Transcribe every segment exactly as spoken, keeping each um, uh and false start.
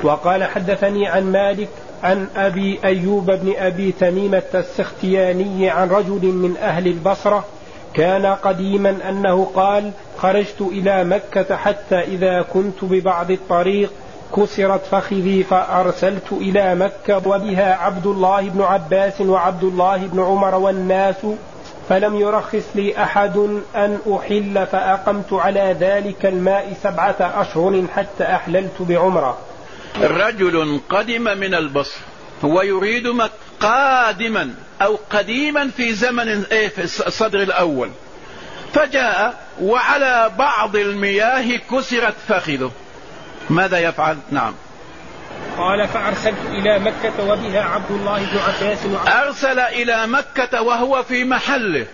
وقال حدثني عن مالك عن أبي أيوب بن أبي تميمة السختياني عن رجل من أهل البصرة كان قديما أنه قال: خرجت إلى مكة حتى إذا كنت ببعض الطريق كسرت فخذي فأرسلت إلى مكة وبها عبد الله بن عباس وعبد الله بن عمر والناس، فلم يرخص لي أحد أن أحل، فأقمت على ذلك الماء سبعة أشهر حتى أحللت بعمرة. رجل قدم من البصر ويريد مكة قادما أو قديما في زمن في الصدر الأول، فجاء وعلى بعض المياه كسرت فخذه، ماذا يفعل؟ نعم. قال: فأرسلت إلى مكة وبها عبد الله بن عباس. أرسل إلى مكة وهو في محله،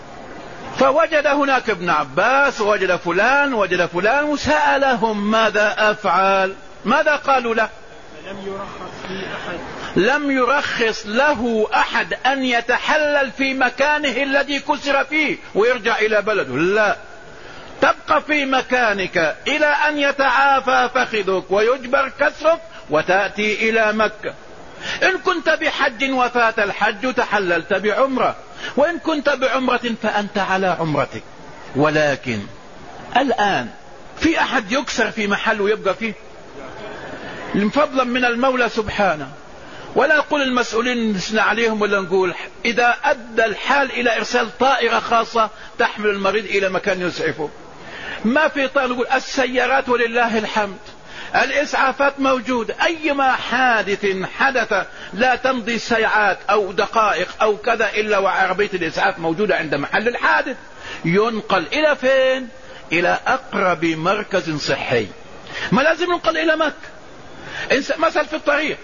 فوجد هناك ابن عباس ووجد فلان ووجد فلان وسألهم: ماذا أفعل؟ ماذا قالوا له؟ لم يرخص لي أحد لم يرخص له أحد أن يتحلل في مكانه الذي كسر فيه ويرجع إلى بلده، لا، تبقى في مكانك إلى أن يتعافى فخذك ويجبر كسرك وتأتي إلى مكة. إن كنت بحج وفات الحج تحللت بعمرة، وإن كنت بعمرة فأنت على عمرتك. ولكن الآن في أحد يكسر في محل ويبقى فيه؟ فضلا من المولى سبحانه. ولا نقول المسؤولين نسنى عليهم، ولا نقول إذا أدى الحال إلى إرسال طائرة خاصة تحمل المريض إلى مكان يسعفه، ما في طائرة. نقول السيارات ولله الحمد، الإسعافات موجودة، أيما حادث حدث لا تمضي ساعات أو دقائق أو كذا إلا وعربية الإسعاف موجودة عند محل الحادث، ينقل إلى فين؟ إلى أقرب مركز صحي. ما لازم ننقل إلى مكة. مثل في الطريق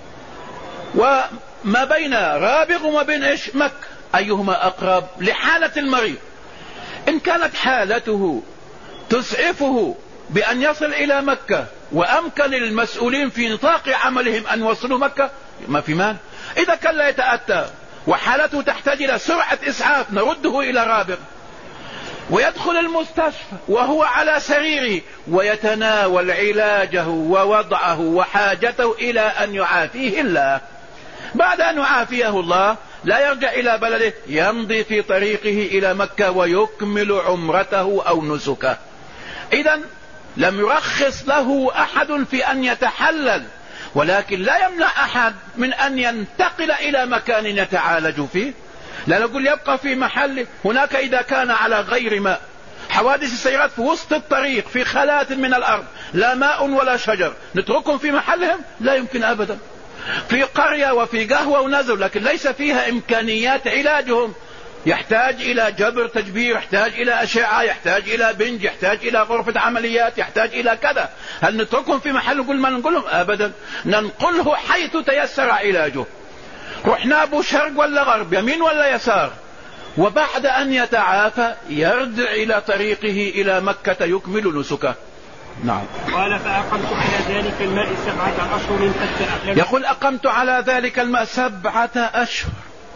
وما بين رابغ وما بين إيش؟ مكة، أيهما أقرب لحالة المريض؟ إن كانت حالته تسعفه بأن يصل إلى مكة وأمكن للمسؤولين في نطاق عملهم أن يوصلوا مكة، ما في مال. إذا كان لا يتأتى وحالته تحتاج إلى سرعة إسعاف نرده إلى رابغ ويدخل المستشفى وهو على سريره ويتناول علاجه ووضعه وحاجته إلى أن يعافيه الله. بعد أن يعافيه الله لا يرجع إلى بلده، يمضي في طريقه إلى مكة ويكمل عمرته أو نسكه. إذن لم يرخص له أحد في أن يتحلل، ولكن لا يمنع أحد من أن ينتقل إلى مكان يتعالج فيه. لا نقول يبقى في محله. هناك إذا كان على غير ماء، حوادث السيارات في وسط الطريق في خلات من الأرض، لا ماء ولا شجر، نتركهم في محلهم؟ لا يمكن أبدا. في قرية وفي قهوة ونزل لكن ليس فيها إمكانيات علاجهم، يحتاج إلى جبر تجبير، يحتاج إلى أشعة، يحتاج إلى بنج، يحتاج إلى غرفة عمليات، يحتاج إلى كذا. هل نتركهم في محل نقول ما نقولهم؟ أبدا، ننقله حيث تيسر علاجه. رحنا أبو شرق ولا غرب، يمين ولا يسار، وبعد أن يتعافى يرجع إلى طريقه إلى مكة يكمل نسكه. نعم. قال: فأقمت على ذلك الماء سبعة أشهر حتى أحللت. يقول: أقمت على ذلك الماء سبعة أشهر.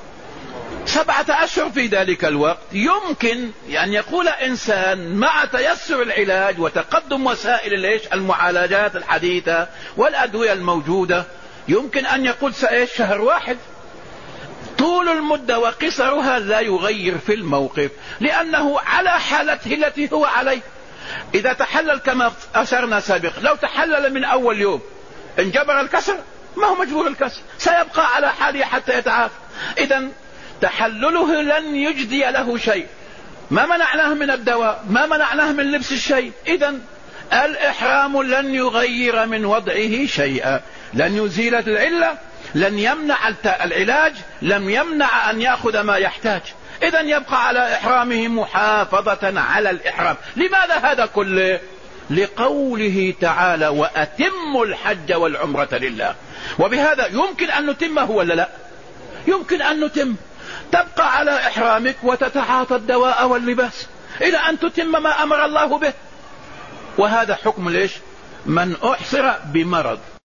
سبعة أشهر في ذلك الوقت يمكن أن يقول إنسان مع تيسر العلاج وتقدم وسائل المعالجات الحديثة والأدوية الموجودة، يمكن أن يقول سأعيش شهر واحد. طول المدة وقصرها لا يغير في الموقف، لأنه على حالته التي هو عليه. إذا تحلل كما أشرنا سابقا، لو تحلل من أول يوم إن جبر الكسر ما هو مجبور الكسر، سيبقى على حاله حتى يتعافى. إذن تحلله لن يجدي له شيء، ما منعناه من الدواء، ما منعناه من لبس الشيء. إذن الإحرام لن يغير من وضعه شيئا، لن يزيل العلة، لن يمنع العلاج، لم يمنع أن يأخذ ما يحتاج. إذن يبقى على إحرامه محافظة على الإحرام. لماذا هذا كله؟ لقوله تعالى: وأتموا الحج والعمرة لله. وبهذا يمكن أن نتمه ولا لا؟ يمكن أن نتم. تبقى على إحرامك وتتعاطى الدواء واللباس إلى أن تتم ما أمر الله به. وهذا حكم ليش؟ من أحصر بمرض